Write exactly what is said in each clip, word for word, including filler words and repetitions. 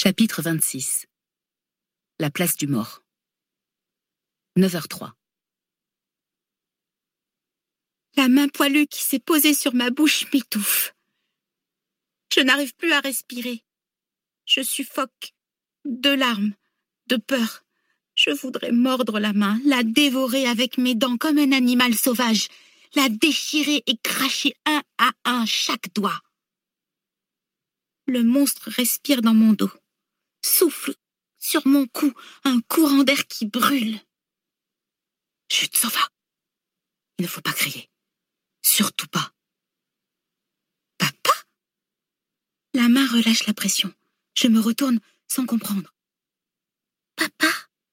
Chapitre vingt-six. La place du mort. neuf heures trois. La main poilue qui s'est posée sur ma bouche m'étouffe. Je n'arrive plus à respirer. Je suffoque. De larmes, de peur. Je voudrais mordre la main, la dévorer avec mes dents comme un animal sauvage, la déchirer et cracher un à un chaque doigt. Le monstre respire dans mon dos, souffle sur mon cou un courant d'air qui brûle. Chut, Sofa. Il ne faut pas crier. Surtout pas. Papa ? La main relâche la pression. Je me retourne sans comprendre. Papa ?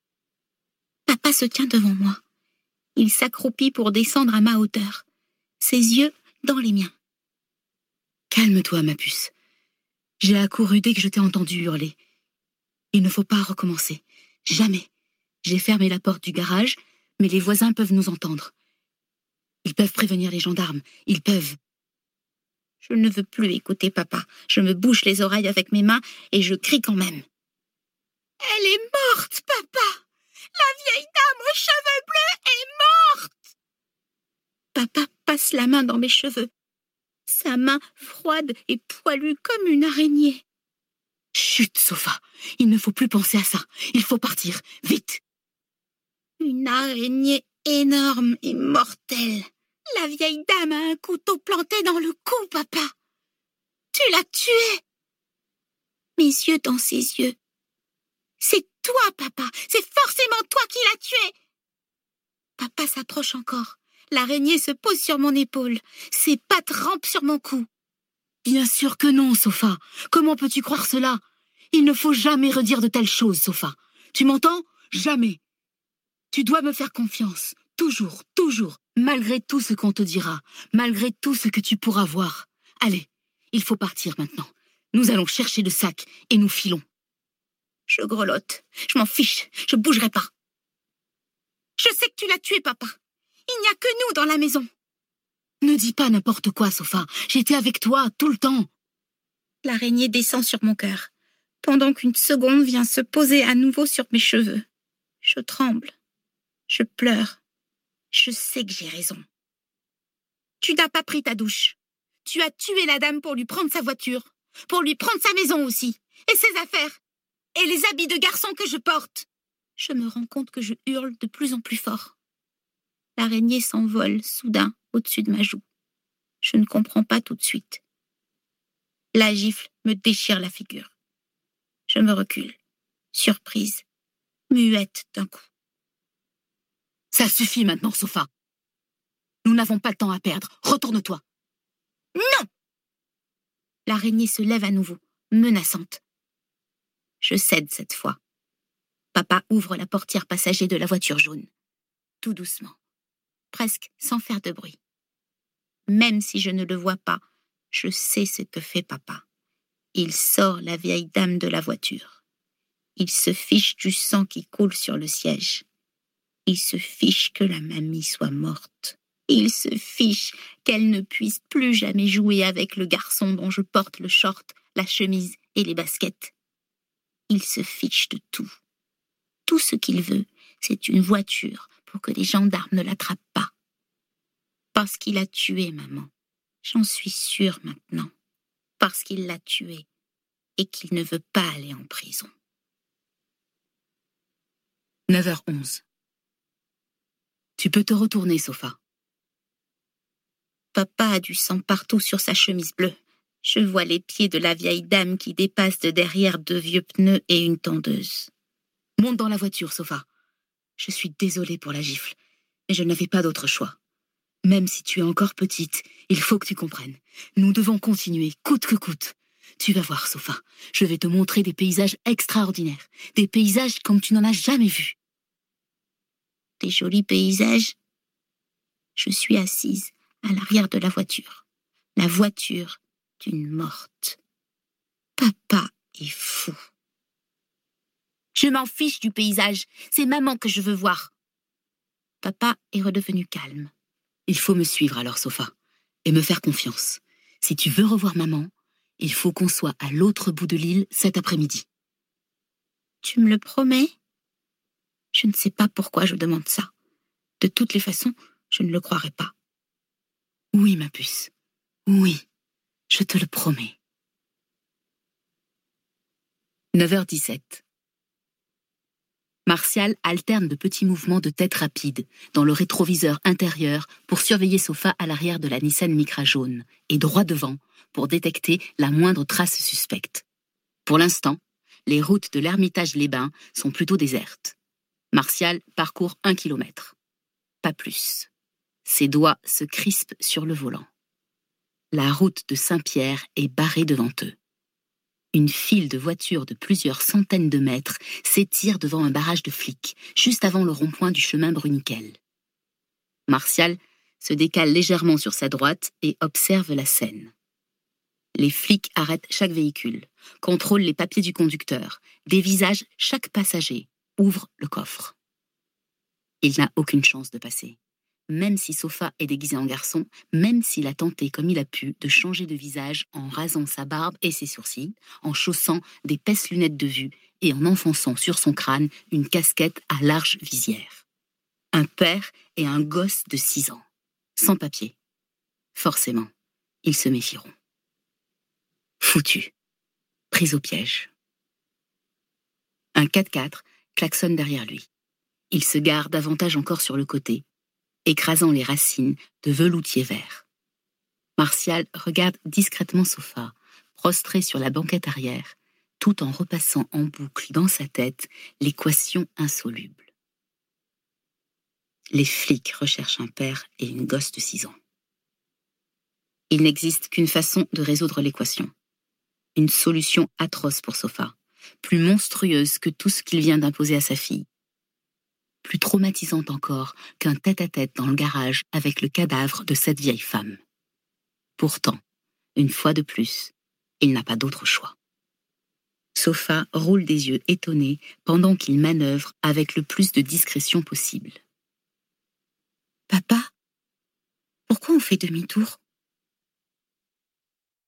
Papa se tient devant moi. Il s'accroupit pour descendre à ma hauteur, ses yeux dans les miens. Calme-toi, ma puce. J'ai accouru dès que je t'ai entendu hurler. Il ne faut pas recommencer. Jamais. J'ai fermé la porte du garage, mais les voisins peuvent nous entendre. Ils peuvent prévenir les gendarmes. Ils peuvent. Je ne veux plus écouter papa. Je me bouche les oreilles avec mes mains et je crie quand même. Elle est morte, papa! La vieille dame aux cheveux bleus est morte! Papa passe la main dans mes cheveux. Sa main froide et poilue comme une araignée. Chut, Sofa. Il ne faut plus penser à ça. Il faut partir. Vite. Une araignée énorme et mortelle. La vieille dame a un couteau planté dans le cou, papa. Tu l'as tuée. Mes yeux dans ses yeux. C'est toi, papa. C'est forcément toi qui l'as tuée. Papa s'approche encore. L'araignée se pose sur mon épaule. Ses pattes rampent sur mon cou. Bien sûr que non, Sofa. Comment peux-tu croire cela? Il ne faut jamais redire de telles choses, Sofa. Tu m'entends? Jamais. Tu dois me faire confiance. Toujours, toujours. Malgré tout ce qu'on te dira. Malgré tout ce que tu pourras voir. Allez, il faut partir maintenant. Nous allons chercher le sac et nous filons. Je grelotte. Je m'en fiche. Je bougerai pas. Je sais que tu l'as tué, papa. Il n'y a que nous dans la maison. Ne dis pas n'importe quoi, Sofa. J'étais avec toi tout le temps. L'araignée descend sur mon cœur, pendant qu'une seconde vient se poser à nouveau sur mes cheveux. Je tremble. Je pleure. Je sais que j'ai raison. Tu n'as pas pris ta douche. Tu as tué la dame pour lui prendre sa voiture, pour lui prendre sa maison aussi, et ses affaires, et les habits de garçon que je porte. Je me rends compte que je hurle de plus en plus fort. L'araignée s'envole soudain au-dessus de ma joue. Je ne comprends pas tout de suite. La gifle me déchire la figure. Je me recule, surprise, muette d'un coup. Ça suffit maintenant, Sofa. Nous n'avons pas de temps à perdre. Retourne-toi. Non! L'araignée se lève à nouveau, menaçante. Je cède cette fois. Papa ouvre la portière passager de la voiture jaune. Tout doucement, presque sans faire de bruit. Même si je ne le vois pas, je sais ce que fait papa. Il sort la vieille dame de la voiture. Il se fiche du sang qui coule sur le siège. Il se fiche que la mamie soit morte. Il se fiche qu'elle ne puisse plus jamais jouer avec le garçon dont je porte le short, la chemise et les baskets. Il se fiche de tout. Tout ce qu'il veut, c'est une voiture pour que les gendarmes ne l'attrapent pas. Parce qu'il a tué maman. J'en suis sûre maintenant. Parce qu'il l'a tuée et qu'il ne veut pas aller en prison. neuf heures onze. Tu peux te retourner, Sofa. Papa a du sang partout sur sa chemise bleue. Je vois les pieds de la vieille dame qui dépasse de derrière deux vieux pneus et une tondeuse. Monte dans la voiture, Sofa. Je suis désolée pour la gifle, mais je n'avais pas d'autre choix. Même si tu es encore petite, il faut que tu comprennes. Nous devons continuer, coûte que coûte. Tu vas voir, Sofa. Je vais te montrer des paysages extraordinaires. Des paysages comme tu n'en as jamais vus. Des jolis paysages. Je suis assise à l'arrière de la voiture. La voiture d'une morte. Papa est fou. Je m'en fiche du paysage. C'est maman que je veux voir. Papa est redevenu calme. Il faut me suivre alors, Sofa, et me faire confiance. Si tu veux revoir maman, il faut qu'on soit à l'autre bout de l'île cet après-midi. Tu me le promets ? Je ne sais pas pourquoi je demande ça. De toutes les façons, je ne le croirai pas. Oui, ma puce. Oui, je te le promets. neuf heures dix-sept. Martial alterne de petits mouvements de tête rapides dans le rétroviseur intérieur pour surveiller Sofa à l'arrière de la Nissan Micra jaune et droit devant pour détecter la moindre trace suspecte. Pour l'instant, les routes de l'Ermitage-les-Bains sont plutôt désertes. Martial parcourt un kilomètre. Pas plus. Ses doigts se crispent sur le volant. La route de Saint-Pierre est barrée devant eux. Une file de voitures de plusieurs centaines de mètres s'étire devant un barrage de flics, juste avant le rond-point du chemin Bruniquel. Martial se décale légèrement sur sa droite et observe la scène. Les flics arrêtent chaque véhicule, contrôlent les papiers du conducteur, dévisagent chaque passager, ouvrent le coffre. Il n'a aucune chance de passer. Même si Sofa est déguisé en garçon, même s'il a tenté comme il a pu de changer de visage en rasant sa barbe et ses sourcils, en chaussant d'épaisses lunettes de vue et en enfonçant sur son crâne une casquette à large visière. Un père et un gosse de six ans, sans papier. Forcément, ils se méfieront. Foutu, pris au piège. Un quatre-quatre klaxonne derrière lui. Il se gare davantage encore sur le côté, écrasant les racines de veloutier vert. Martial regarde discrètement Sofa, prostré sur la banquette arrière, tout en repassant en boucle dans sa tête l'équation insoluble. Les flics recherchent un père et une gosse de six ans. Il n'existe qu'une façon de résoudre l'équation. Une solution atroce pour Sofa, plus monstrueuse que tout ce qu'il vient d'imposer à sa fille. Plus traumatisante encore qu'un tête-à-tête dans le garage avec le cadavre de cette vieille femme. Pourtant, une fois de plus, il n'a pas d'autre choix. Sofa roule des yeux étonnés pendant qu'il manœuvre avec le plus de discrétion possible. « Papa, pourquoi on fait demi-tour ?